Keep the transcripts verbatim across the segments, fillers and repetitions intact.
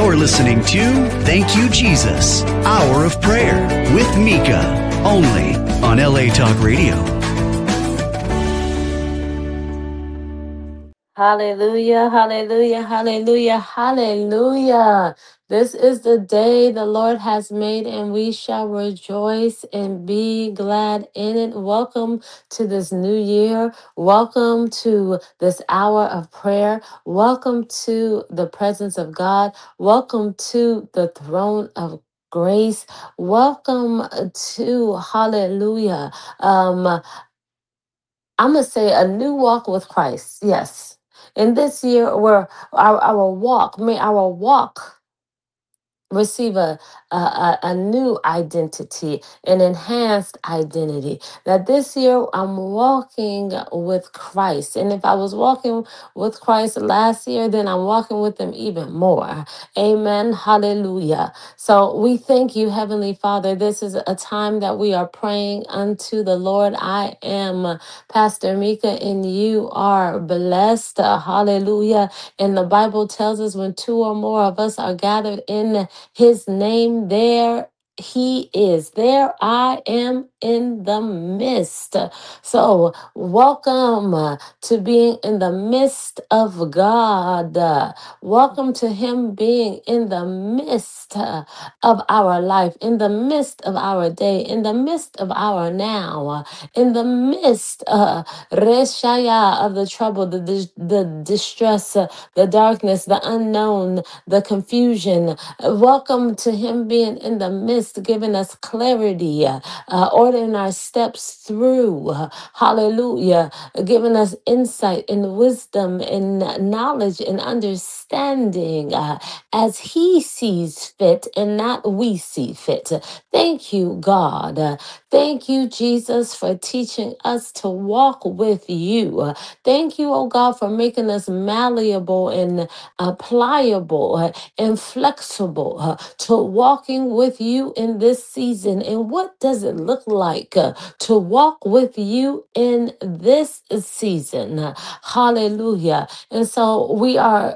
You're listening to Thank You, Jesus, Hour of Prayer with Mika, only on L A Talk Radio. Hallelujah, hallelujah, hallelujah, hallelujah. This is the day the Lord has made, and we shall rejoice and be glad in it. Welcome to this new year. Welcome to this hour of prayer. Welcome to the presence of God. Welcome to the throne of grace. Welcome to, hallelujah. Um, I'm going to say a new walk with Christ. Yes. In this year, where our, our walk, may our walk receive a, a, a a new identity, an enhanced identity. That this year I'm walking with Christ. And if I was walking with Christ last year, then I'm walking with him even more. Amen. Hallelujah. So we thank you, Heavenly Father. This is a time that we are praying unto the Lord. I am Pastor Mika, and you are blessed. Uh, Hallelujah. And the Bible tells us when two or more of us are gathered in his name, there he is. There I am in the midst. So, welcome uh, to being in the midst of God. Uh, welcome to him being in the midst uh, of our life, in the midst of our day, in the midst of our now, uh, in the midst uh, Reshaya, of the trouble, the, dis- the distress, uh, the darkness, the unknown, the confusion. Uh, Welcome to him being in the midst, giving us clarity, uh, uh, ordering our steps through. uh, Hallelujah. Giving us insight and wisdom and knowledge and understanding uh, as he sees fit and not we see fit. Thank you, God. Uh, Thank you, Jesus, for teaching us to walk with you. Uh, Thank you, oh God, for making us malleable and uh, pliable uh, and flexible uh, to walking with you in this season. And what does it look like uh, to walk with you in this season? Uh, Hallelujah. And so we are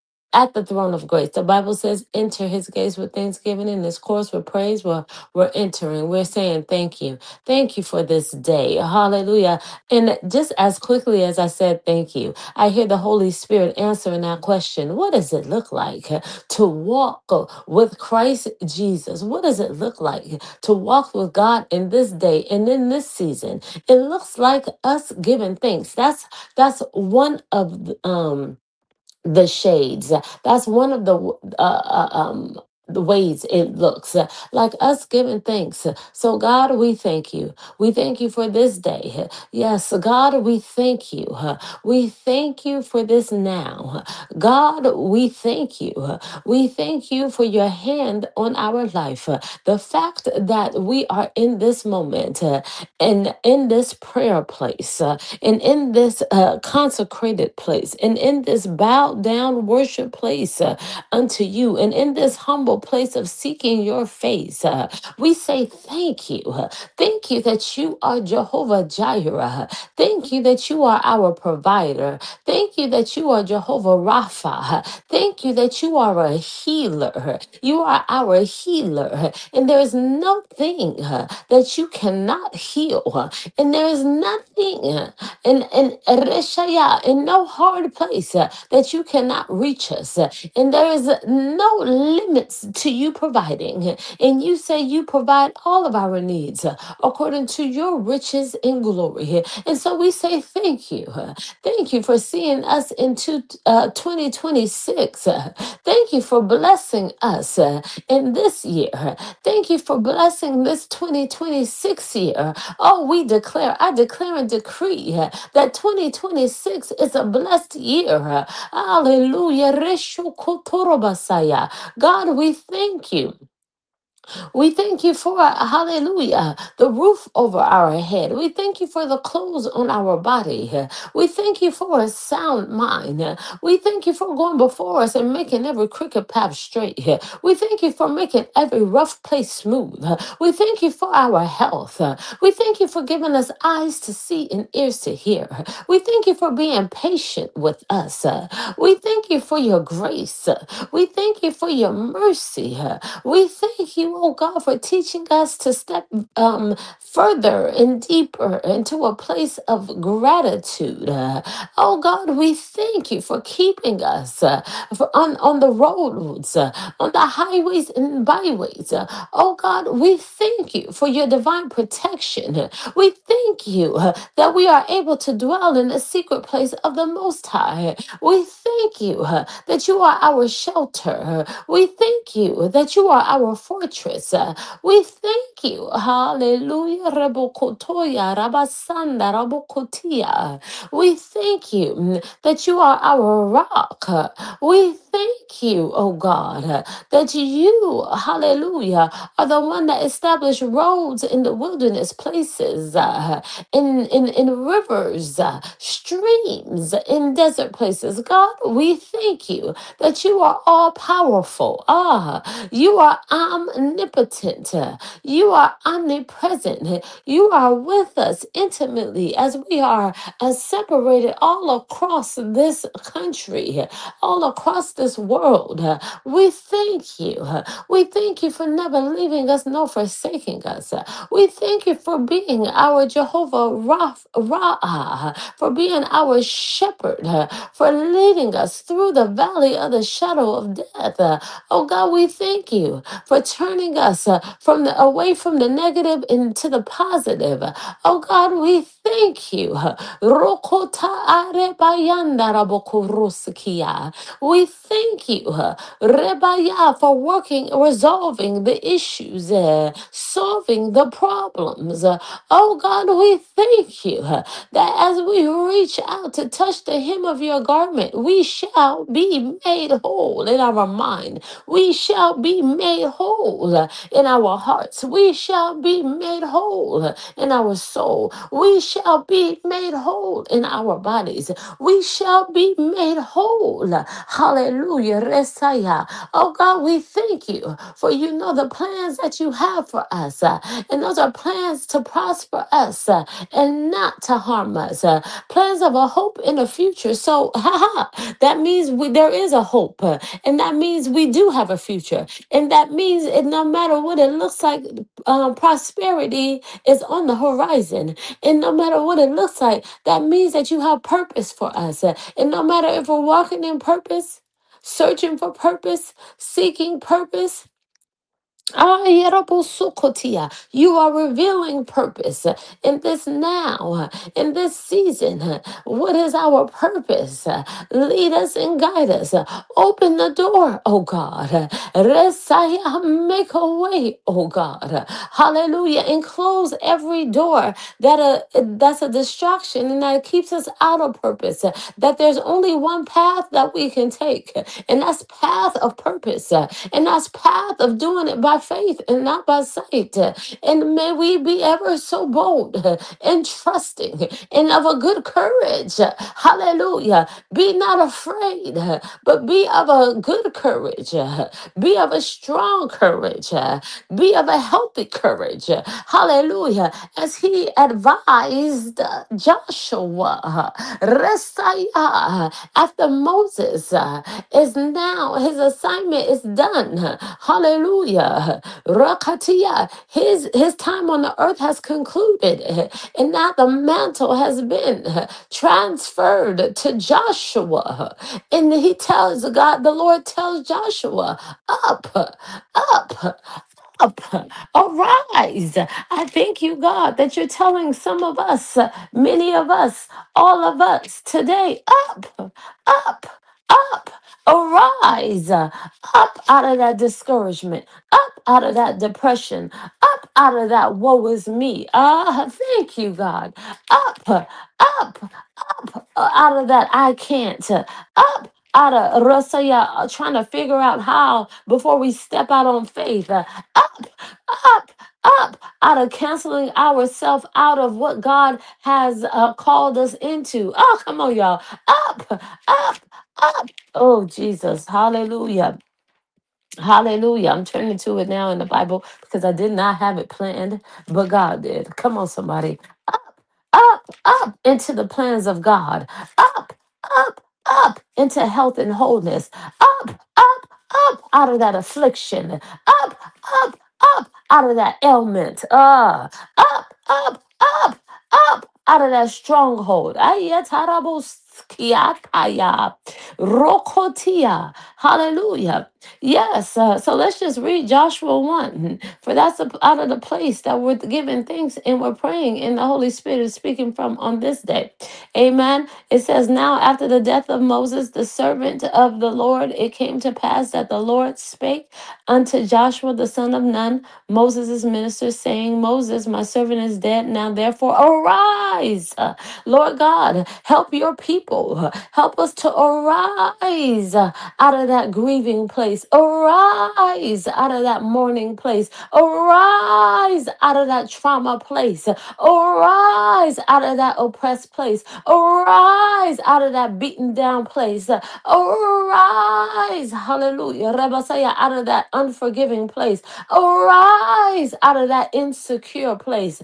at the throne of grace. The Bible says, enter his gates with thanksgiving and his courts with praise. We're, we're entering. We're saying thank you. Thank you for this day. Hallelujah. And just as quickly as I said thank you, I hear the Holy Spirit answering that question. What does it look like uh, to walk uh, with Christ Jesus? What does it look like to walk with God in this day and in this season? It looks like us giving thanks. That's that's one of the, um the shades. That's one of the uh, uh, um the ways it looks uh, like us giving thanks. So God, we thank you. We thank you for this day. Yes, God, we thank you. We thank you for this now. God, we thank you. We thank you for your hand on our life. The fact that we are in this moment uh, and in this prayer place. uh, and in this uh, consecrated place, and in this bowed down worship place uh, unto you, and in this humble place of seeking your face, uh, we say thank you. uh, Thank you that you are Jehovah Jireh. Thank you that you are our provider. Thank you that you are Jehovah Rapha. Thank you that you are a healer. You are our healer. And there is nothing uh, that you cannot heal. uh, And there is nothing uh, in, in Reshaya, in no hard place uh, that you cannot reach us. uh, And there is no limits to you providing. And you say you provide all of our needs uh, according to your riches in glory. And so we say thank you. uh, Thank you for seeing us into uh, twenty twenty-six. uh, Thank you for blessing us uh, in this year. Thank you for blessing this twenty twenty-six year. Oh, we declare, I declare and decree uh, that twenty twenty-six is a blessed year. uh, Hallelujah. Reshukotorobasaya. God, we thank you. We thank you for, hallelujah, the roof over our head. We thank you for the clothes on our body. We thank you for a sound mind. We thank you for going before us and making every crooked path straight. We thank you for making every rough place smooth. We thank you for our health. We thank you for giving us eyes to see and ears to hear. We thank you for being patient with us. We thank you for your grace. We thank you for your mercy. We thank you, oh God, for teaching us to step um, further and deeper into a place of gratitude. Uh, oh God, we thank you for keeping us uh, for on, on the roads, uh, on the highways and byways. Uh, oh God, we thank you for your divine protection. We thank you uh, that we are able to dwell in the secret place of the Most High. We thank you uh, that you are our shelter. We thank you that you are our fortress. Uh, We thank you. Hallelujah. Rabokotoya, Rabasanda, Rabokotia. We thank you mm, that you are our rock. Uh, We thank you, oh God, uh, that you, hallelujah, are the one that established roads in the wilderness places, uh, in, in, in rivers, uh, streams, in desert places. God, we thank you that you are all powerful. Ah, you are omnipotent. You are omnipresent. You are with us intimately as we are uh, separated all across this country, all across this world. We thank you. We thank you for never leaving us nor forsaking us. We thank you for being our Jehovah Raph, Ra'ah, for being our shepherd, for leading us through the valley of the shadow of death. Uh, Oh God, we thank you for turning us uh, from the away from the negative into the positive. Oh God, we thank you. Rokota arebayanda rabokurusikia. We thank you, uh, Rebaya, for working, resolving the issues, uh, solving the problems. Uh, oh God, we thank you uh, that as we reach out to touch the hem of your garment, we shall be made whole in our mind. We shall be made whole uh, in our hearts. We shall be made whole uh, in our soul. We shall be made whole in our bodies. We shall be made whole. Hallelujah. Resaya. Oh God, we thank you for you know the plans that you have for us. uh, and those are plans to prosper us uh, and not to harm us. uh, plans of a hope in the future. So, haha, that means we, there is a hope. uh, and that means we do have a future. And that means it, no matter what it looks like, um, prosperity is on the horizon. And no matter what it looks like, that means that you have purpose for us. Uh, And no matter if we're walking in purpose, searching for purpose, seeking purpose, Ah, Yerobosokotia. You are revealing purpose uh, in this now, uh, in this season. uh, What is our purpose? Uh, Lead us and guide us. Uh, Open the door, oh God. Uh, Resaya, make a way, oh God. Uh, Hallelujah. And close every door that uh, that's a distraction and that keeps us out of purpose. Uh, That there's only one path that we can take, uh, and that's path of purpose. Uh, and that's path of doing it by faith and not by sight. And may we be ever so bold and trusting and of a good courage. Hallelujah. Be not afraid, but be of a good courage. Be of a strong courage. Be of a healthy courage. Hallelujah. As he advised Joshua, Resaya, after Moses uh, is now, his assignment is done. Hallelujah. Rakatia, his, his time on the earth has concluded. And now the mantle has been transferred to Joshua. And he tells God, the Lord tells Joshua, up, up, up, arise. I thank you, God, that you're telling some of us, uh, many of us, all of us today, up, up, up, arise, uh, up out of that discouragement, up out of that depression, up out of that woe is me. Ah, thank you, God. Up, up, up, uh, out of that I can't. uh, Up. out of Rasaya, uh, trying to figure out how before we step out on faith. Uh, up, up, up, out of canceling ourselves out of what God has uh, called us into. Oh, come on, y'all. Up, up, up. Oh, Jesus. Hallelujah. Hallelujah. I'm turning to it now in the Bible because I did not have it planned, but God did. Come on, somebody. Up, up into the plans of God. Up, up, up into health and wholeness. Up, up, up out of that affliction. Up, up, up out of that ailment. Uh, up, up, up, up out of that stronghold. Ayataraboskiataya. Rokotia. Hallelujah. Yes. Uh, so let's just read Joshua one. For that's a, out of the place that we're giving thanks and we're praying, and the Holy Spirit is speaking from on this day. Amen. It says, now after the death of Moses, the servant of the Lord, it came to pass that the Lord spake unto Joshua the son of Nun, Moses' minister, saying, Moses, my servant is dead. Now therefore arise. Uh, Lord God, help your people. Help us to arise uh, out of that grieving place. Arise out of that mourning place. Arise out of that trauma place. Arise out of that oppressed place. Arise out of that beaten down place. Arise, hallelujah, Rabasaya, out of that unforgiving place. Arise out of that insecure place.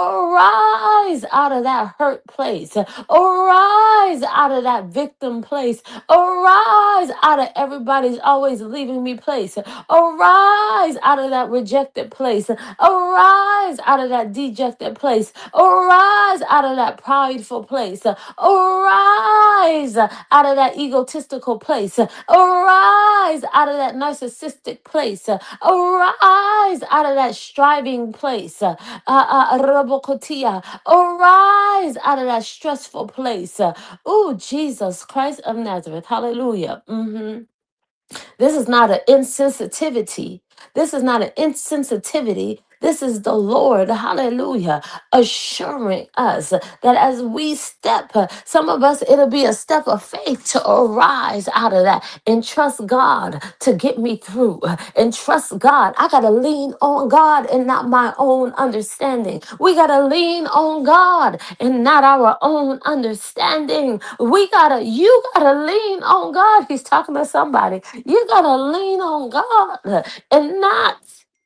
Arise out of that hurt place. Arise out of that victim place. Arise out of everybody's always leaving me place. Arise out of that rejected place. Arise out of that dejected place. Arise out of that prideful place. Arise out of that egotistical place. Arise out of that narcissistic place. Arise out of that striving place. Uh, uh, Rabokotia. Arise out of that stressful place. Oh, Jesus Christ of Nazareth. Hallelujah. Mhm. This is not an insensitivity. This is not an insensitivity. This is the Lord, hallelujah, assuring us that as we step, uh, some of us, it'll be a step of faith to arise out of that and trust God to get me through uh, and trust God. I got to lean on God and not my own understanding. We got to lean on God and not our own understanding. We got to, you got to lean on God. He's talking to somebody. You got to lean on God and not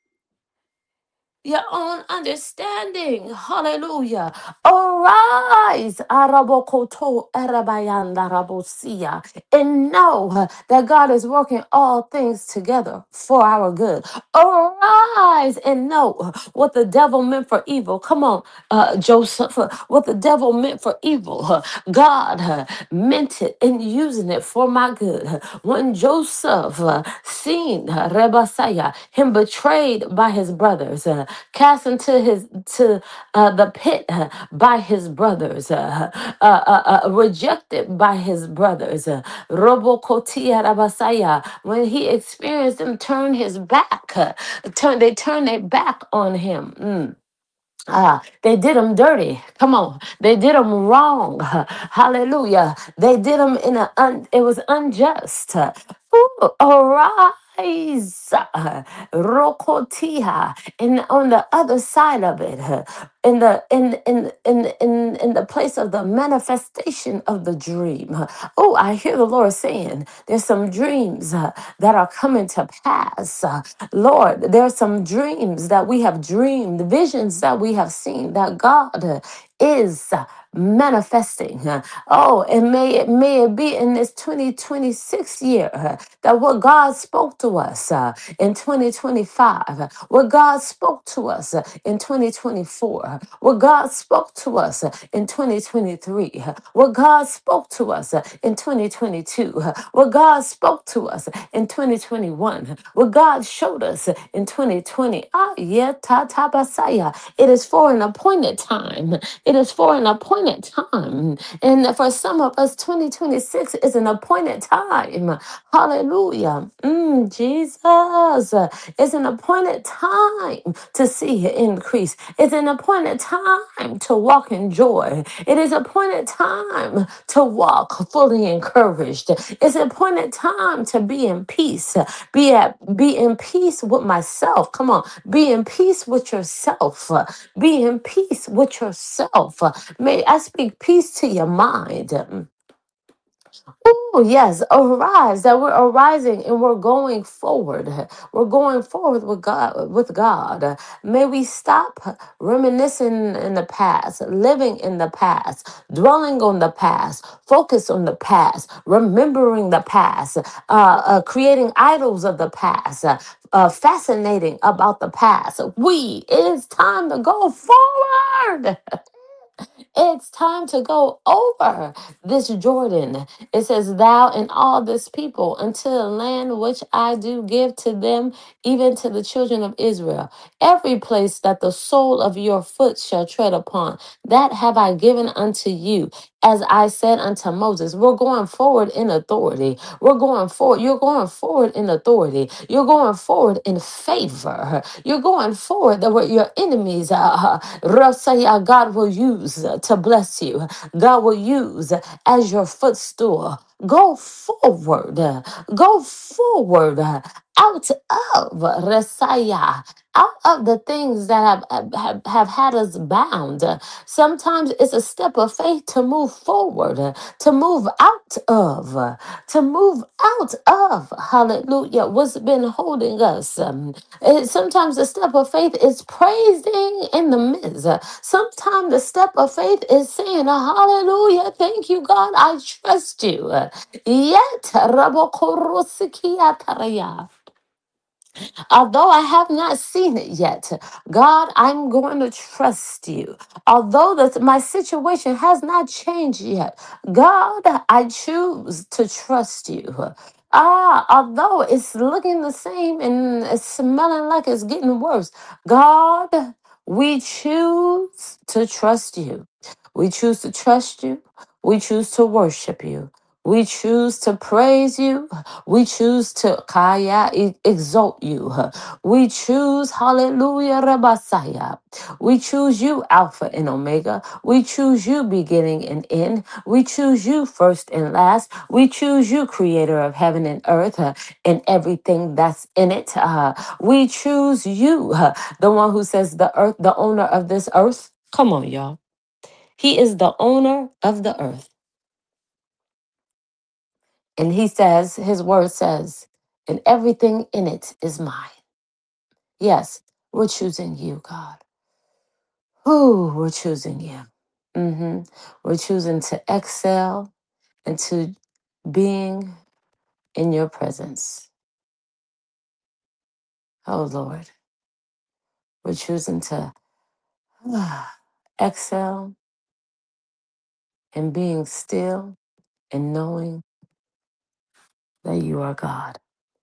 your own understanding. Hallelujah. Arise, Arabokoto Arabayanda Rabosia, and know uh, that God is working all things together for our good. Arise and know uh, what the devil meant for evil. Come on, uh, Joseph, uh, what the devil meant for evil. uh, God uh, meant it and using it for my good. Uh, When Joseph uh, seen uh, Rebasaya, him betrayed by his brothers, uh, cast into his to uh, the pit uh, by his brothers, uh, uh, uh, uh, rejected by his brothers. Uh, Robokotia Rabasaya, when he experienced them turn his back, uh, turn they turned their back on him. Mm. Ah, they did him dirty. Come on. They did him wrong. Hallelujah. They did him in a, un, it was unjust. Ooh, arise. Rokotia. And on the other side of it, in the in in in in in the place of the manifestation of the dream. Oh, I hear the Lord saying there's some dreams uh, that are coming to pass. Uh, Lord, there's some dreams that we have dreamed, visions that we have seen that God uh, is uh, manifesting. Uh, Oh, and may it may it be in this twenty twenty-six year uh, that what God spoke to us uh, in twenty twenty-five, uh, what God spoke to us uh, in twenty twenty-four, uh, what God spoke to us uh, in twenty twenty-three, uh, what God spoke to us uh, in twenty twenty-two, uh, what God spoke to us in twenty twenty-one, uh, what God showed us uh, in twenty twenty. Ah, yeah, ta ta basaya. It is for an appointed time. It is for an appointed appointed time. And for some of us, twenty twenty-six is an appointed time. Hallelujah. Mm, Jesus. It's an appointed time to see an increase. It's an appointed time to walk in joy. It is appointed time to walk fully encouraged. It's appointed time to be in peace. Be at be in peace with myself. Come on. Be in peace with yourself. Be in peace with yourself. May I speak peace to your mind. Oh, yes, arise, that we're arising and we're going forward. We're going forward with God, with God. May we stop reminiscing in the past, living in the past, dwelling on the past, focus on the past, remembering the past, uh, uh, creating idols of the past, uh, uh, fascinating about the past. We, it is time to go forward. It's time to go over this Jordan. It says, Thou and all this people unto the land which I do give to them, even to the children of Israel. Every place that the sole of your foot shall tread upon, that have I given unto you. As I said unto Moses, we're going forward in authority. We're going forward. You're going forward in authority. You're going forward in favor. You're going forward that what your enemies, uh, Rasaya, God will use uh, to bless you. God will use as your footstool. Go forward. uh, Go forward. uh, Out of Rasaya, out of the things that have, have, have had us bound. Sometimes it's a step of faith to move forward, uh, to move out of, uh, to move out of, hallelujah, what's been holding us. Um, it- sometimes the step of faith is praising in the midst. Uh, Sometimes the step of faith is saying, uh, hallelujah, thank you, God, I trust you. Uh, Yet, Rabokorosikiataraya. Although I have not seen it yet, God, I'm going to trust you. Although that my situation has not changed yet, God, I choose to trust you. Ah, although it's looking the same and it's smelling like it's getting worse, God, we choose to trust you. We choose to trust you. We choose to worship you. We choose to praise you. We choose to kaya e- exalt you. We choose hallelujah rabasaya. We choose you Alpha and Omega. We choose you beginning and end. We choose you first and last. We choose you creator of heaven and earth uh, and everything that's in it. Uh, we choose you, uh, the one who says the earth, the owner of this earth. Come on, y'all. He is the owner of the earth. And he says, his word says, and everything in it is mine. Yes, we're choosing you, God. Ooh, we're choosing you. hmm We're choosing to excel into being in your presence. Oh, Lord. We're choosing to ah, excel in being still and knowing that you are God.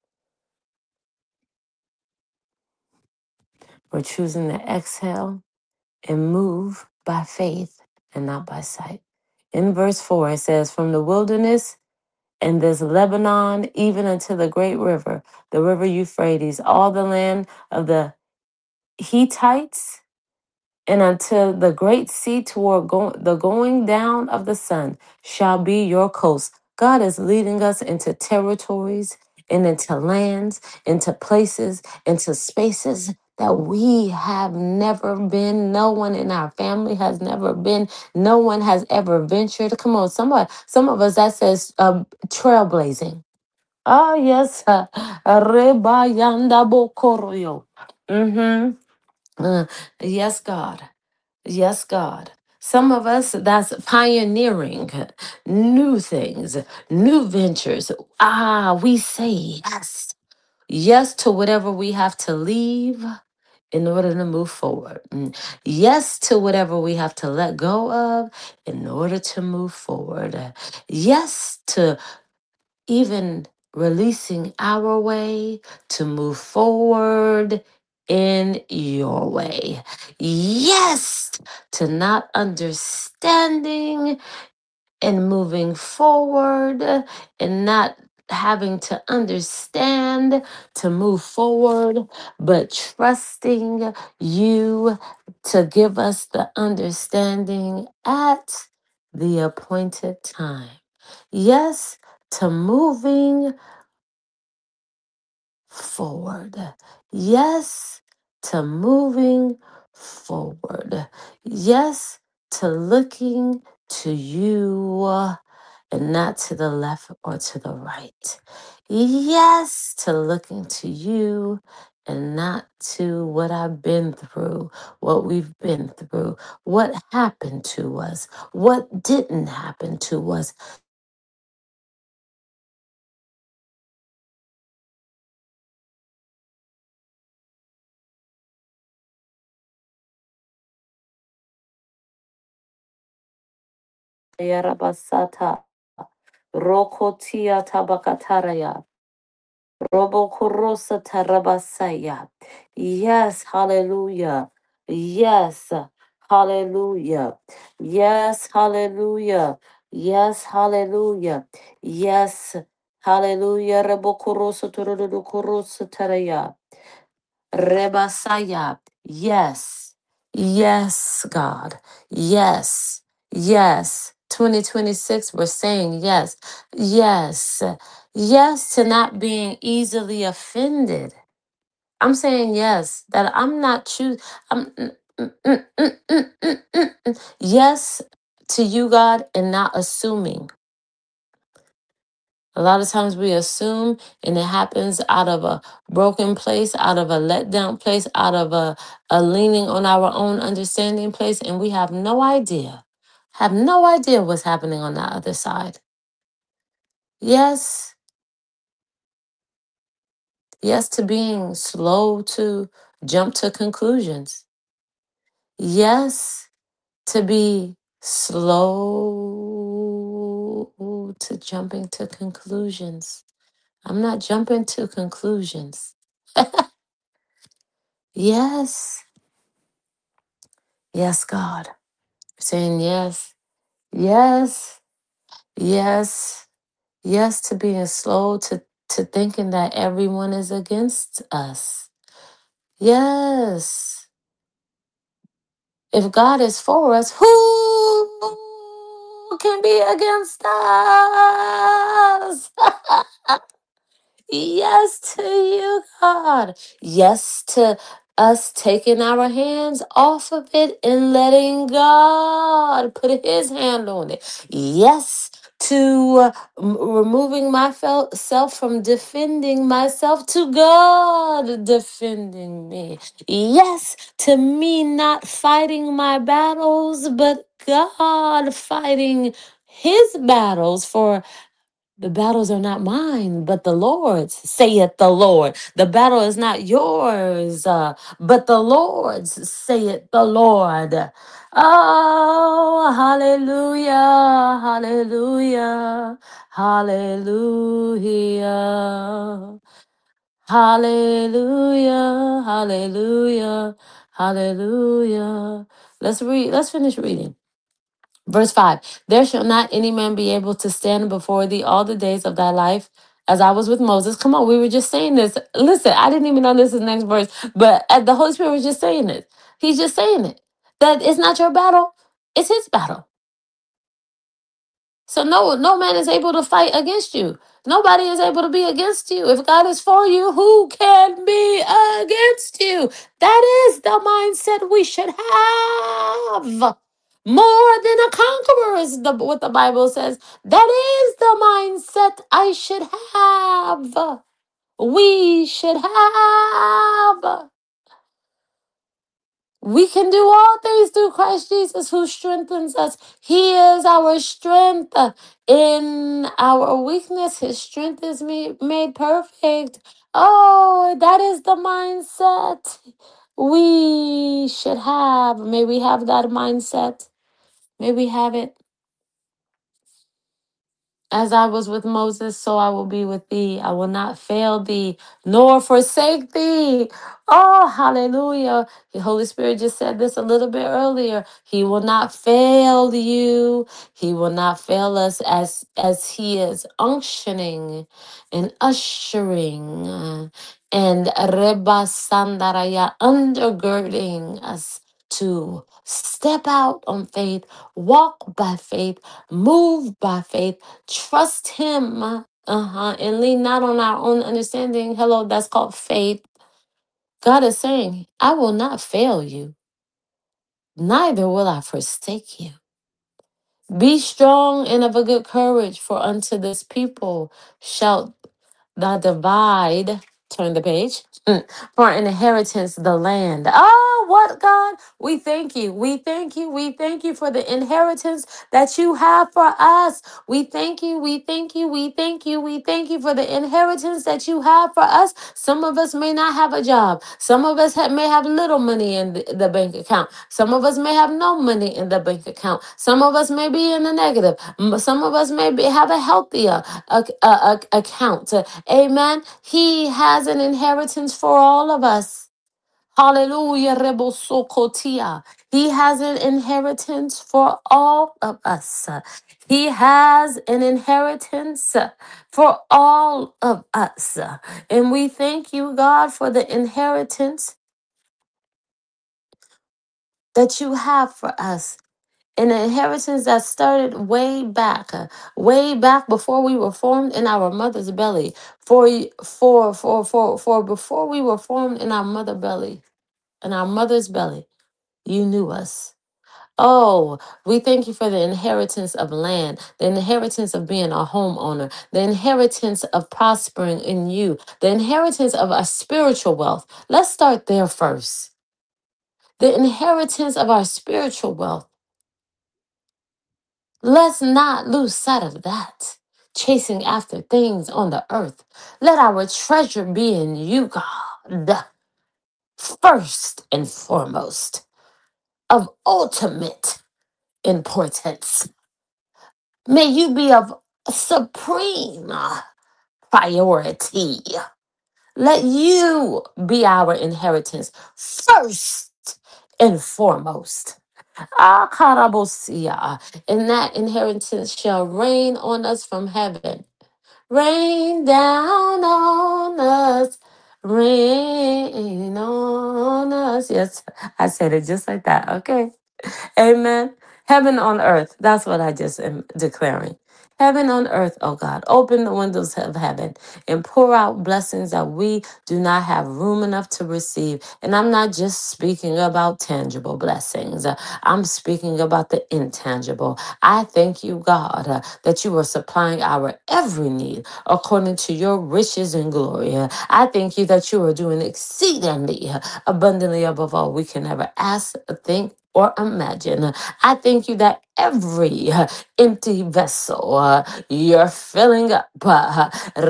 We're choosing to exhale and move by faith and not by sight. In verse four, it says, From the wilderness and this Lebanon, even unto the great river, the river Euphrates, all the land of the Hittites, and until the great sea toward go- the going down of the sun shall be your coast. God is leading us into territories and into lands, into places, into spaces that we have never been. No one in our family has never been. No one has ever ventured. Come on, somebody, some of us that says uh, trailblazing. Oh, yes. uh, Rebayanda bokoroyo. Mm-hmm. Uh, yes, God. Yes, God. Some of us, that's pioneering new things, new ventures. Ah, we say yes. Yes to whatever we have to leave in order to move forward. Mm. Yes to whatever we have to let go of in order to move forward. Yes to even releasing our way to move forward in your way. Yes, to not understanding and moving forward and not having to understand to move forward, but trusting you to give us the understanding at the appointed time. Yes, to moving forward. Yes, to moving forward. Yes, to looking to you uh, and not to the left or to the right. Yes, to looking to you and not to what I've been through, what we've been through, what happened to us, what didn't happen to us. Yarabasata, Rokotia Tabakataraya. Robo Korosa Tarabasaya. Yes, hallelujah. Yes, hallelujah. Yes, hallelujah. Yes, hallelujah. Yes, hallelujah. Robo Korosa Turudu Korosa Taraya. Rebasaya. Yes. Yes, God. Yes. Yes. twenty twenty-six, we're saying yes. Yes. Yes to not being easily offended. I'm saying yes, that I'm not choosing. I'm mm, mm, mm, mm, mm, mm, mm, mm. Yes to you, God, and not assuming. A lot of times we assume, and it happens out of a broken place, out of a letdown place, out of a, a leaning on our own understanding place, and we have no idea, have no idea what's happening on that other side. Yes, yes to being slow to jump to conclusions. Yes to be slow to jumping to conclusions. I'm not jumping to conclusions. Yes. Yes, God. Saying yes. Yes. Yes. Yes to being slow to, to thinking that everyone is against us. Yes. If God is for us, who can be against us? Yes to you, God. Yes to us taking our hands off of it and letting God put his hand on it. Yes to uh, m- removing myself from defending myself to God defending me. Yes to me not fighting my battles, but God fighting his battles. For the battles are not mine, but the Lord's, saith the Lord. The battle is not yours, uh, but the Lord's, saith the Lord. Oh, hallelujah, hallelujah, hallelujah, hallelujah, hallelujah, hallelujah. Let's read, let's finish reading. Verse five, there shall not any man be able to stand before thee all the days of thy life, as I was with Moses. Come on, we were just saying this. Listen, I didn't even know this is the next verse, but uh, the Holy Spirit was just saying it. He's just saying it. That it's not your battle, it's his battle. So no, no man is able to fight against you. Nobody is able to be against you. If God is for you, who can be against you? That is the mindset we should have. More than a conqueror is the, what the Bible says. That is the mindset I should have. We should have. We can do all things through Christ Jesus who strengthens us. He is our strength. In our weakness, his strength is me- made perfect. Oh, that is the mindset we should have. May we have that mindset. May we have it. As I was with Moses, so I will be with thee. I will not fail thee nor forsake thee. Oh, hallelujah. The Holy Spirit just said this a little bit earlier. He will not fail you. He will not fail us as, as He is unctioning and ushering uh, and Reba Sandaraya undergirding us to step out on faith, walk by faith, move by faith, trust Him, uh-huh, and lean not on our own understanding. Hello, that's called faith. God is saying, I will not fail you, neither will I forsake you. Be strong and of a good courage, for unto this people shalt thou divide. Turn the page. Mm. For an inheritance the land. Oh, what God? We thank you. We thank you. We thank you for the inheritance that you have for us. We thank you. We thank you. We thank you. We thank you for the inheritance that you have for us. Some of us may not have a job. Some of us ha- may have little money in the, the bank account. Some of us may have no money in the bank account. Some of us may be in the negative. M- Some of us may be, have a healthier ac- uh, ac- account. Amen. He has an inheritance for all of us. Hallelujah. Rebosokotia. He has an inheritance for all of us. He has an inheritance for all of us. And we thank you, God, for the inheritance that you have for us. An inheritance that started way back, uh, way back before we were formed in our mother's belly. For, y- for, for, for, for before we were formed in our mother belly, in our mother's belly, you knew us. Oh, we thank you for the inheritance of land, the inheritance of being a homeowner, the inheritance of prospering in you, the inheritance of our spiritual wealth. Let's start there first. The inheritance of our spiritual wealth. Let's not lose sight of that. Chasing after things on the earth. Let our treasure be in you, God, first and foremost, of ultimate importance. May you be of supreme priority. Let you be our inheritance first and foremost. Ah, karabosia. And that inheritance shall rain on us from heaven. Rain down on us. Rain on us. Yes, I said it just like that. Okay. Amen. Heaven on earth. That's what I just am declaring. Heaven on earth, oh God. Open the windows of heaven and pour out blessings that we do not have room enough to receive. And I'm not just speaking about tangible blessings, Uh, I'm speaking about the intangible. I thank you, God, uh, that you are supplying our every need according to your riches and glory. Uh, I thank you that you are doing exceedingly uh, abundantly above all we can ever ask, think, or imagine. I thank you that every uh, empty vessel uh, you're filling up. uh,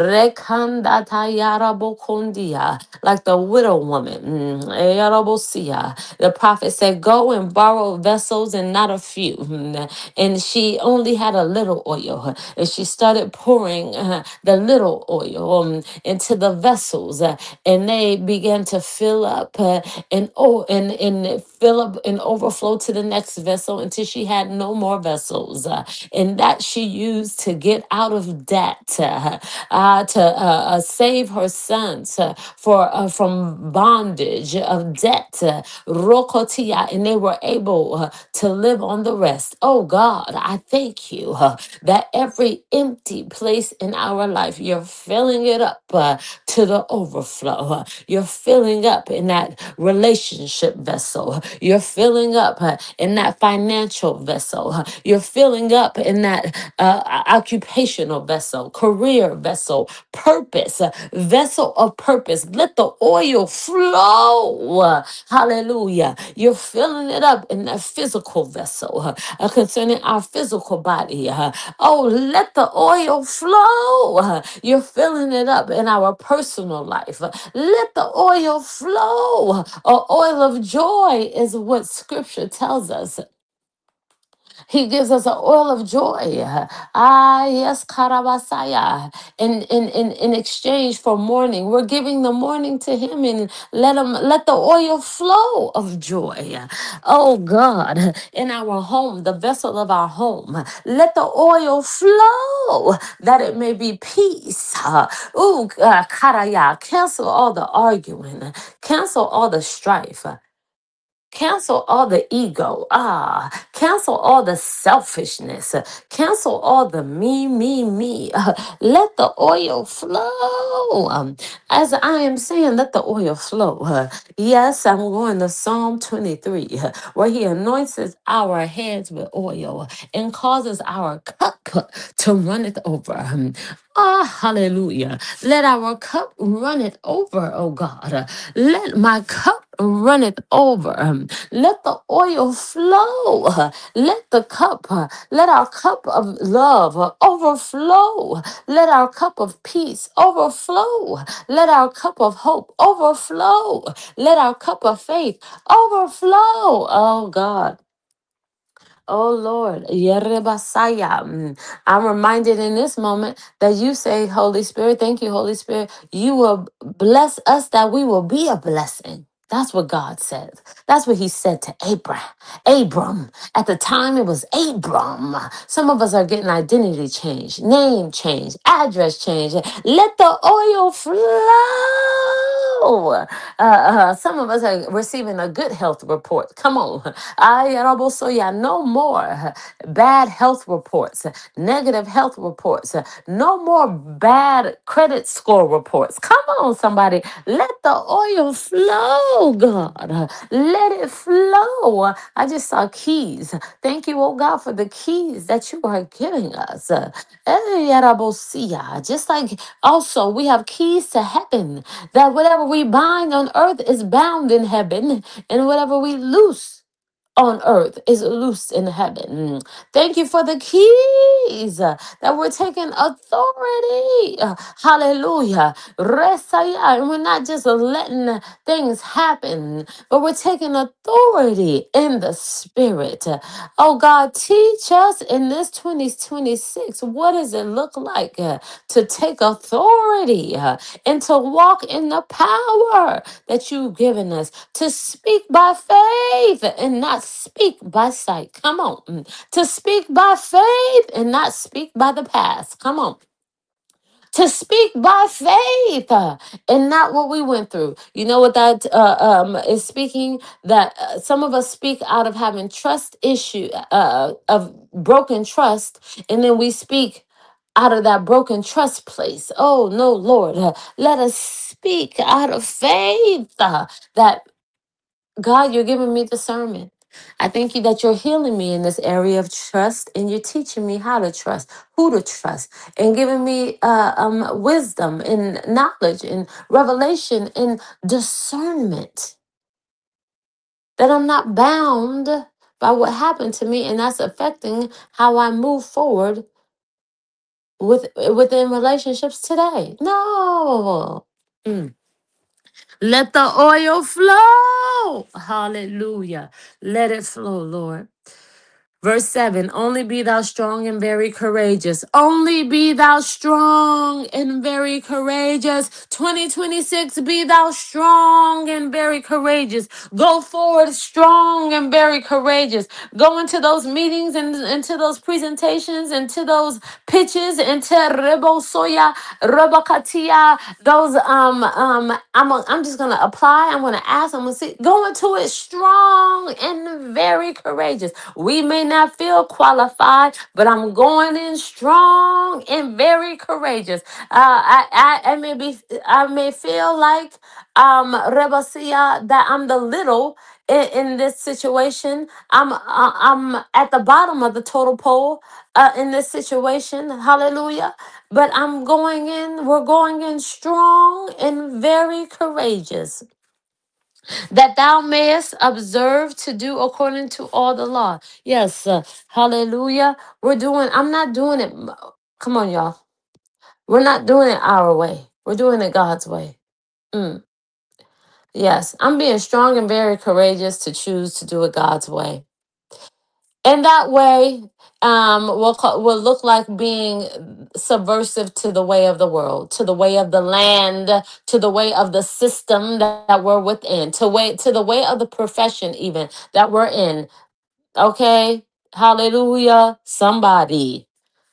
Rekandatayarabokondia, like the widow woman. mm, Eyarabosia. The prophet said, go and borrow vessels and not a few. Mm, And she only had a little oil. uh, And she started pouring uh, the little oil um, into the vessels. uh, And they began to fill up. uh, and oh and and fill up and overflow to the next vessel until she had no more vessels, uh, and that she used to get out of debt, uh, uh, to uh, uh, save her sons uh, for uh, from bondage of debt, uh, rokotia, and they were able uh, to live on the rest. Oh God, I thank you uh, that every empty place in our life, you're filling it up uh, to the overflow. uh, You're filling up in that relationship vessel. You're filling up uh, in that financial vessel. uh, You're filling up in that uh, occupational vessel, career vessel, purpose, uh, vessel of purpose. Let the oil flow. uh, Hallelujah. You're filling it up in that physical vessel uh, uh, concerning our physical body. uh, Oh, let the oil flow. uh, You're filling it up in our personal life. uh, Let the oil flow. A oil of joy is what scripture tells us. He gives us an oil of joy. Ah, yes, Karabasaya. In, in, in, in exchange for mourning, we're giving the mourning to him, and let him let the oil flow of joy. Oh God, in our home, the vessel of our home, let the oil flow that it may be peace. Uh, Ooh, uh, Karaya, cancel all the arguing, cancel all the strife. Cancel all the ego. Ah, cancel all the selfishness. uh, Cancel all the me, me, me. Uh, let the oil flow. Um, as I am saying, let the oil flow. Uh, yes, I'm going to Psalm twenty-three, uh, where he anoints our heads with oil and causes our cup to run it over. Um, Ah, hallelujah. Let our cup run it over, oh God. Uh, Let my cup run it over. Um, Let the oil flow. Uh, Let the cup, uh, let our cup of love uh, overflow. Let our cup of peace overflow. Let our cup of hope overflow. Let our cup of faith overflow. Oh God. Oh Lord, Yerebasaya. Mm. I'm reminded in this moment that you say, Holy Spirit, thank you, Holy Spirit. You will bless us that we will be a blessing. That's what God says. That's what he said to Abraham. Abram. At the time it was Abram. Some of us are getting identity change, name change, address change. Let the oil flow. Uh, uh, some of us are receiving a good health report. Come on. Ayarabosoya, no more bad health reports, negative health reports, no more bad credit score reports. Come on, somebody. Let the oil flow, God. Let it flow. I just saw keys. Thank you, oh God, for the keys that you are giving us. Ayarabosia, just like also we have keys to heaven, that whatever we bind on earth is bound in heaven, and whatever we loose on earth is loose in heaven. Mm. Thank you for the keys uh, that we're taking authority. Uh, hallelujah. Resaya. And we're not just letting things happen, but we're taking authority in the spirit. Uh, Oh God, teach us in this twenty twenty-six, what does it look like uh, to take authority uh, and to walk in the power that you've given us, to speak by faith and not speak by sight. Come on. Mm. To speak by faith and not speak by the past. Come on. To speak by faith uh, and not what we went through. You know what that uh, um, is speaking? That uh, some of us speak out of having trust issue, uh, of broken trust, and then we speak out of that broken trust place. Oh no, Lord, uh, let us speak out of faith uh, that God, you're giving me discernment. I thank you that you're healing me in this area of trust, and you're teaching me how to trust, who to trust, and giving me uh, um, wisdom and knowledge and revelation and discernment, that I'm not bound by what happened to me, and that's affecting how I move forward with within relationships today. No. Mm. Let the oil flow. Hallelujah. Let it flow, Lord. Verse seven, only be thou strong and very courageous. Only be thou strong and very courageous. twenty twenty-six, be thou strong and very courageous. Go forward strong and very courageous. Go into those meetings and into those presentations, into those pitches, into Rebo Soya, Rebakatia, those um um I'm I'm just gonna apply. I'm gonna ask, I'm gonna see. Go into it strong and very courageous. We may not feel qualified, but I'm going in strong and very courageous. Uh, I, I, I may be, I may feel like um, Rebasia, that I'm the little in, in this situation. I'm, uh, I'm at the bottom of the total pole uh, in this situation. Hallelujah! But I'm going in. We're going in strong and very courageous, that thou mayest observe to do according to all the law. Yes, uh, hallelujah. We're doing, I'm not doing it. m- Come on, y'all. We're not doing it our way. We're doing it God's way. Mm, yes, I'm being strong and very courageous to choose to do it God's way. In that way, um, will co- will look like being subversive to the way of the world, to the way of the land, to the way of the system that, that we're within, to way to the way of the profession even that we're in. Okay, hallelujah, somebody.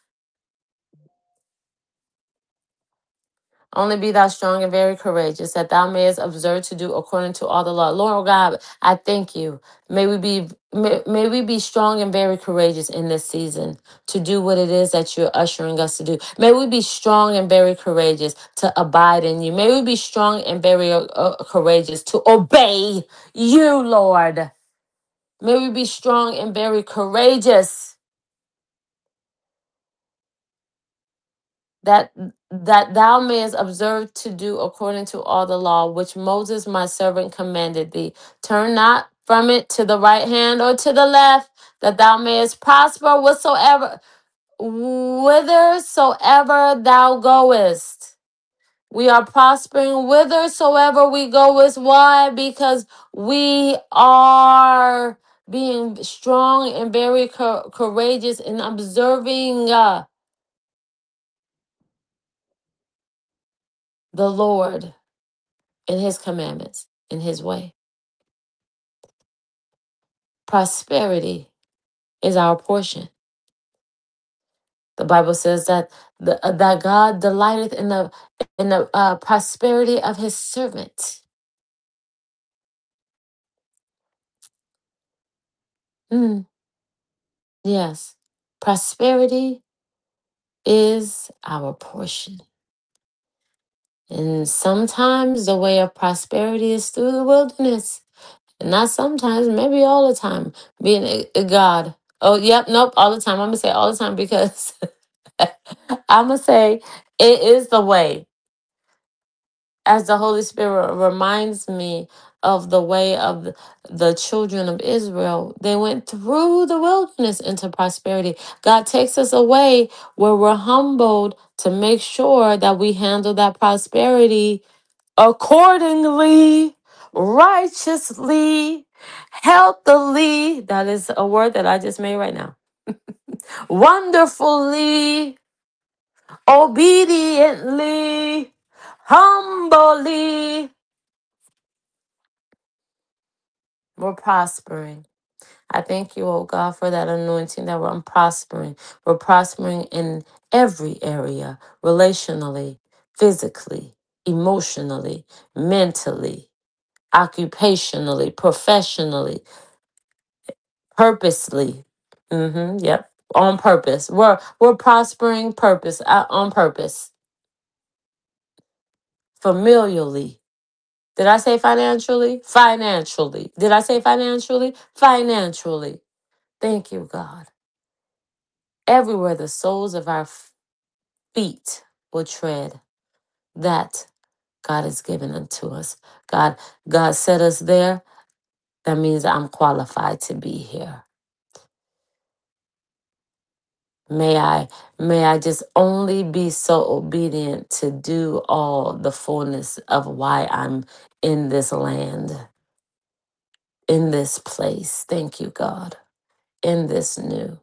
Only be thou strong and very courageous, that thou mayest observe to do according to all the law. Lord God, I thank you. May we be may, may we be strong and very courageous in this season to do what it is that you're ushering us to do. May we be strong and very courageous to abide in you. May we be strong and very uh, uh, courageous to obey you, Lord. May we be strong and very courageous that that thou mayest observe to do according to all the law which Moses my servant commanded thee. Turn not from it to the right hand or to the left, that thou mayest prosper whatsoever whithersoever thou goest. We are prospering whithersoever we goest. Why? Because we are being strong and very co- courageous in observing uh, the Lord in his commandments, in his way. Prosperity is our portion. The Bible says that the, uh, that God delighteth in the in the uh, prosperity of his servant. Mm, yes, prosperity is our portion. And sometimes the way of prosperity is through the wilderness. And not sometimes, maybe all the time, being a, a God. Oh, yep, nope, all the time. I'm going to say all the time because I'm going to say it is the way. As the Holy Spirit reminds me of the way of the the children of Israel, they went through the wilderness into prosperity. God takes us away where we're humbled to make sure that we handle that prosperity accordingly, righteously, healthily. That is a word that I just made right now. Wonderfully, obediently, humbly. We're prospering. I thank you, oh God, for that anointing that we're prospering. We're prospering in every area, relationally, physically, emotionally, mentally, occupationally, professionally, purposely. Mm-hmm, yep. On purpose. We're we're prospering purpose uh, on purpose. Familially. Did I say financially? Financially. Did I say financially? Financially. Thank you, God. Everywhere the soles of our feet will tread, that God has given unto us. God, God set us there. That means I'm qualified to be here. May I, may I just only be so obedient to do all the fullness of why I'm in this land, in this place. Thank you, God, in this new.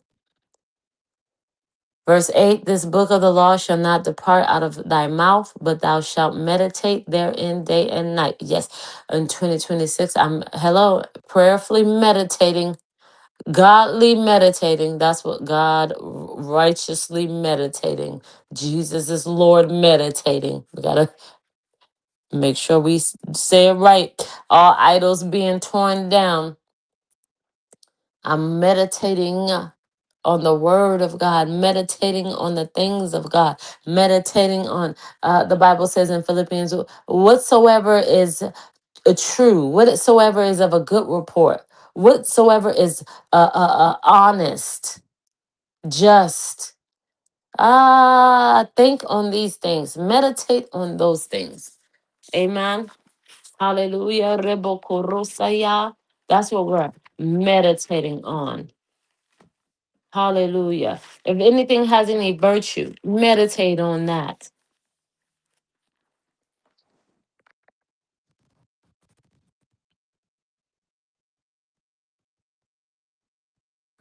Verse eight, this book of the law shall not depart out of thy mouth, but thou shalt meditate therein day and night. Yes, in twenty twenty-six, I'm, hello, prayerfully meditating, godly meditating. That's what God righteously meditating. Jesus is Lord meditating. We got to make sure we s- say it right. All idols being torn down. I'm meditating on the word of God, meditating on the things of God, meditating on, uh, the Bible says in Philippians, whatsoever is uh, true, whatsoever is of a good report, whatsoever is uh, uh, uh, honest, just. Ah, think on these things, meditate on those things. Amen. Hallelujah. Rebo korosaya. That's what we're meditating on. Hallelujah. If anything has any virtue, meditate on that.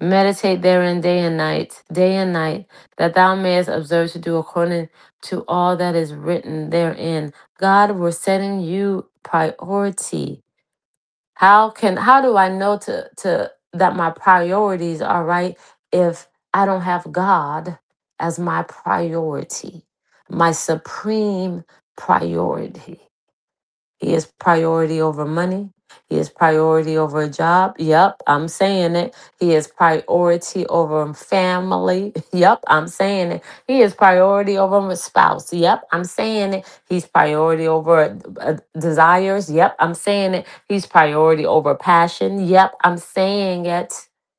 Meditate therein day and night, day and night, that thou mayest observe to do according to all that is written therein. God, we're setting you priority. How can how do I know to to that my priorities are right if I don't have God as my priority, my supreme priority? He is priority over money. He is priority over a job. Yep, I'm saying it. He is priority over family. Yep, I'm saying it. He is priority over a spouse. Yep, I'm saying it. He's priority over uh, desires. Yep, I'm saying it. He's priority over passion. Yep, I'm saying it.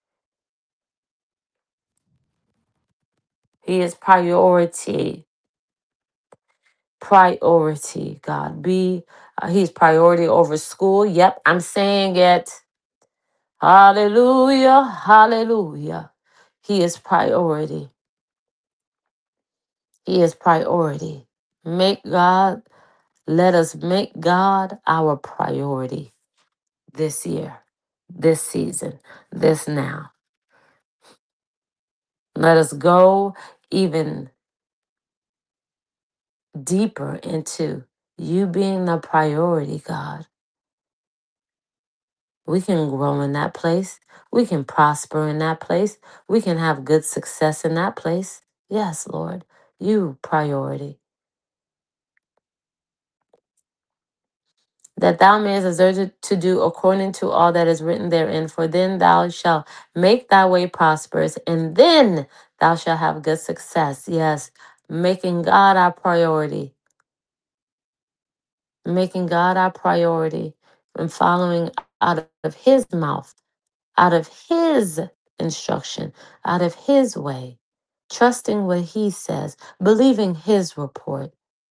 He is priority. Priority, God. Be uh, he's priority over school. Yep, I'm saying it. Hallelujah. Hallelujah. He is priority. He is priority. Make God, let us make God our priority this year, this season, this now. Let us go even deeper into you being the priority, God. We can grow in that place. We can prosper in that place. We can have good success in that place. Yes, Lord, you priority. That thou mayest observe to do according to all that is written therein. For then thou shalt make thy way prosperous, and then thou shalt have good success. Yes, making God our priority. Making God our priority and following out of his mouth, out of his instruction, out of his way, trusting what he says, believing his report.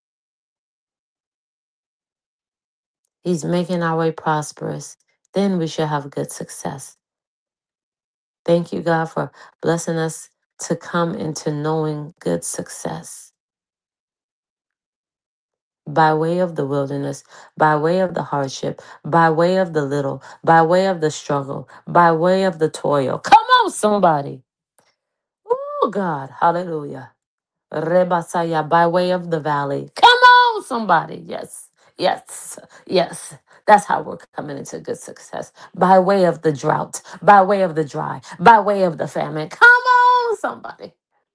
He's making our way prosperous. Then we shall have good success. Thank you, God, for blessing us to come into knowing good success by way of the wilderness, by way of the hardship, by way of the little, by way of the struggle, by way of the toil. Come on, somebody. Oh, God. Hallelujah. Rebasaya, by way of the valley. Come on, somebody. Yes, yes, yes. That's how we're coming into good success. By way of the drought, by way of the dry, by way of the famine. Come on, somebody.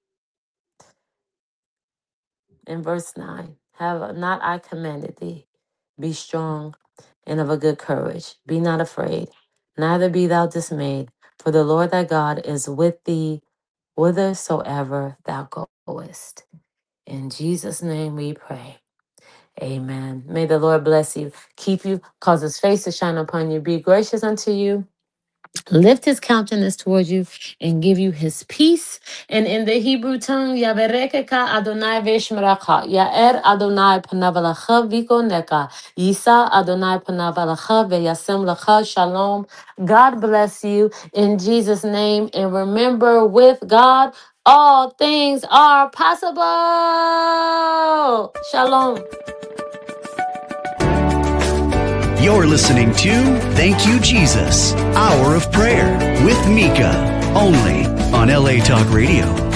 In verse nine, have not I commanded thee? Be strong and of a good courage. Be not afraid, neither be thou dismayed, for the Lord thy God is with thee whithersoever thou goest. In Jesus' name we pray. Amen. May the Lord bless you, keep you, cause his face to shine upon you, be gracious unto you, lift his countenance towards you, and give you his peace. And in the Hebrew tongue, Yaberekeka Adonai Veshmeraka, Yaer Adonai Panavalacha Vikoneka, Yisa Adonai Panavalacha Veyasem Lacha Shalom. God bless you in Jesus' name. And remember, with God, all things are possible. Shalom. You're listening to Thank You, Jesus, Hour of Prayer with Mika, only on L A Talk Radio.